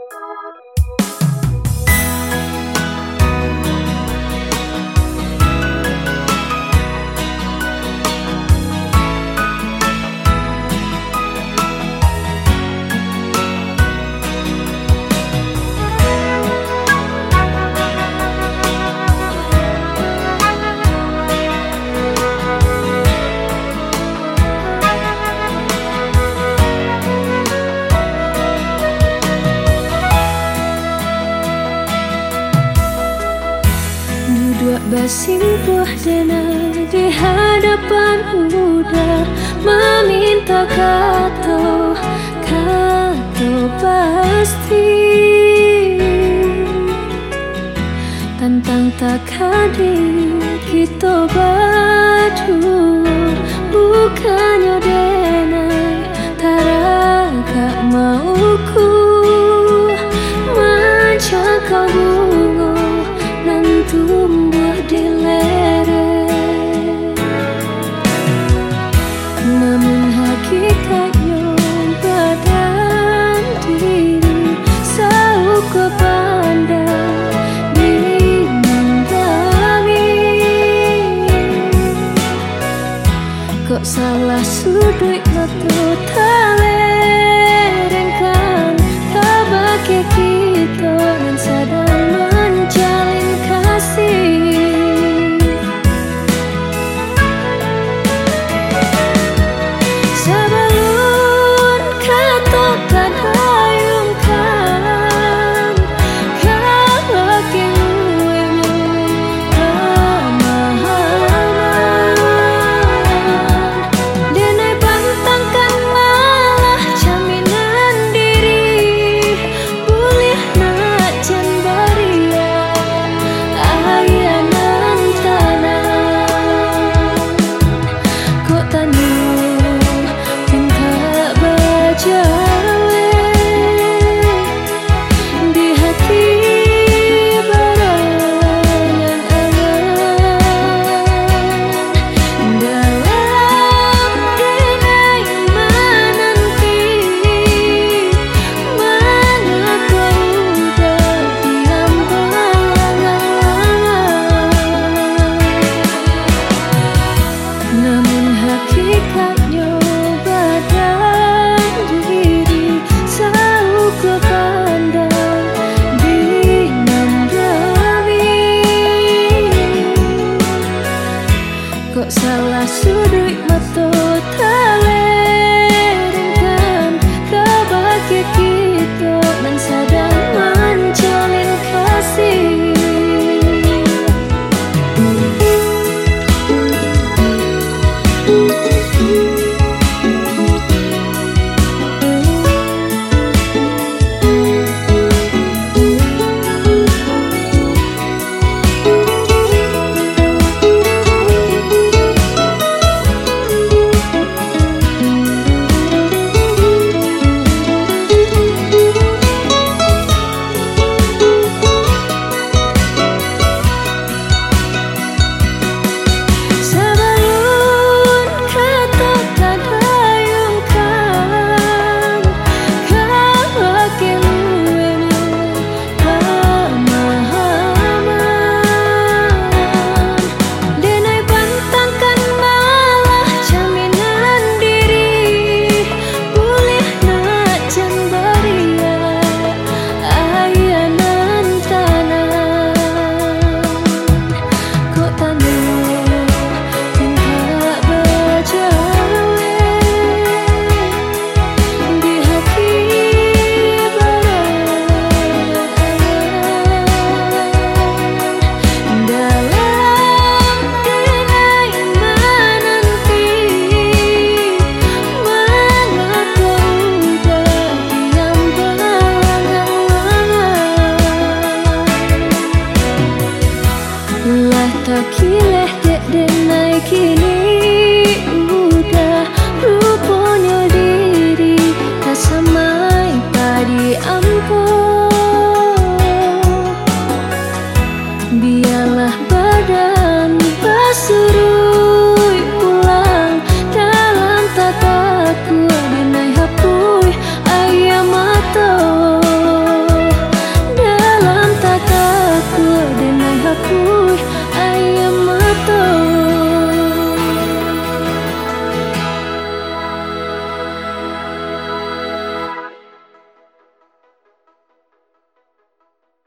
Duduk bersimpuh denai di hadapan muda, meminta kata pasti tentang takdir kita berdua. Bukannya denai tarakak mauku mencakap bunga dan tumbuh di lereng, namun hakikatnya badan diri selalu kepandang dinandangi. Kok salah sudut mata terlerengkan, tak bagi kita dan sadar menjalin kasih. Sebelum katakan hayungkan, kalau kini pemahaman denai bantangkan malah jaminan diri boleh nak jan baria ayanan tanah. Kok tanah cinta berjalan di hati barangan angan dalam denai menanti mana kau udah diam namun hakikatnya badan diri selalu kepandang dinandangi. Kok salah sudut mata terlerengkan, kau bagi kita dan sadar menjalin kasih. Tak kileh dek denai kini udah rupanya diri tak samai padi ampun. Biarlah badan basurui pulang dalam tataku denai hapui ayam mata